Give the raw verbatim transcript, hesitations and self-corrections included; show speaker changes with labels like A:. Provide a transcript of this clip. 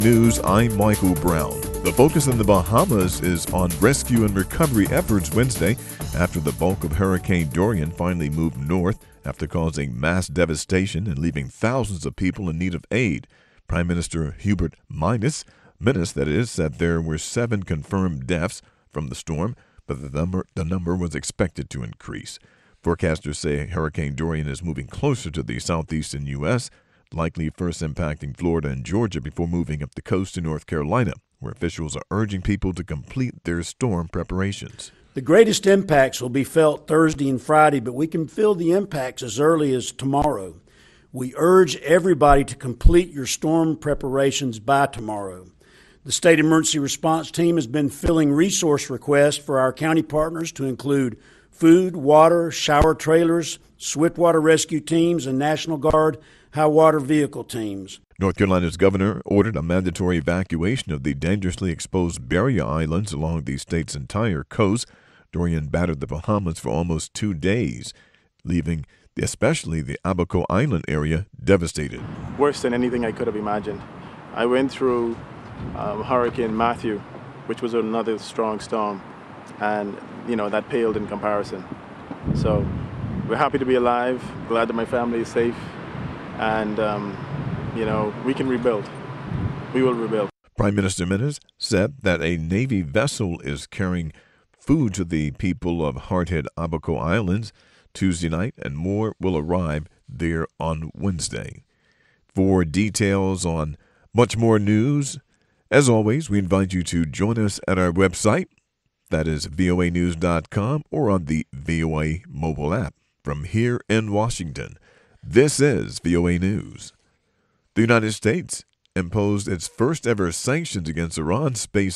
A: News, I'm Michael Brown. The focus in the Bahamas is on rescue and recovery efforts Wednesday after the bulk of Hurricane Dorian finally moved north after causing mass devastation and leaving thousands of people in need of aid. Prime Minister Hubert Minnis, Minnis that is, said there were seven confirmed deaths from the storm, but the number, the number was expected to increase. Forecasters say Hurricane Dorian is moving closer to the southeastern U S, likely first impacting Florida and Georgia before moving up the coast to North Carolina, where officials are urging people to complete their storm preparations.
B: The greatest impacts will be felt Thursday and Friday, but we can feel the impacts as early as tomorrow. We urge everybody to complete your storm preparations by tomorrow. The State Emergency Response Team has been filling resource requests for our county partners to include food, water, shower trailers, swiftwater rescue teams, and National Guard high water vehicle teams.
A: North Carolina's governor ordered a mandatory evacuation of the dangerously exposed barrier islands along the state's entire coast. Dorian battered the Bahamas for almost two days, leaving especially the Abaco Island area devastated.
C: Worse than anything I could have imagined. I went through um, Hurricane Matthew, which was another strong storm, and you know that paled in comparison. So we're happy to be alive, glad that my family is safe, and um, you know we can rebuild. We will rebuild.
A: Prime Minister Minnis said that a Navy vessel is carrying food to the people of Hardhead Abaco Islands Tuesday night, and more will arrive there on Wednesday. For details on much more news, as always, we invite you to join us at our website, that is V O A news dot com, or on the V O A mobile app. From here in Washington, this is V O A News. The United States imposed its first ever sanctions against Iran's space